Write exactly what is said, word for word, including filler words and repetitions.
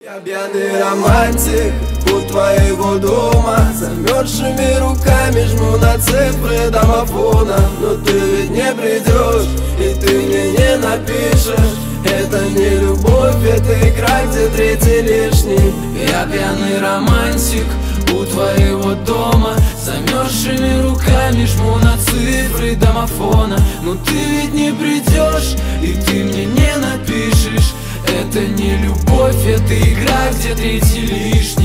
Я пьяный романтик у твоего дома, замерзшими руками жму на цифры домофона. Но ты ведь не придешь, и ты мне не напишешь. Это не любовь, это игра, где третий лишний. Я пьяный романтик у твоего дома, замерзшими руками жму на цифры домофона. Но ты ведь не придешь, и ты мне не напишешь. Это не любовь, это игра, где третий лишний.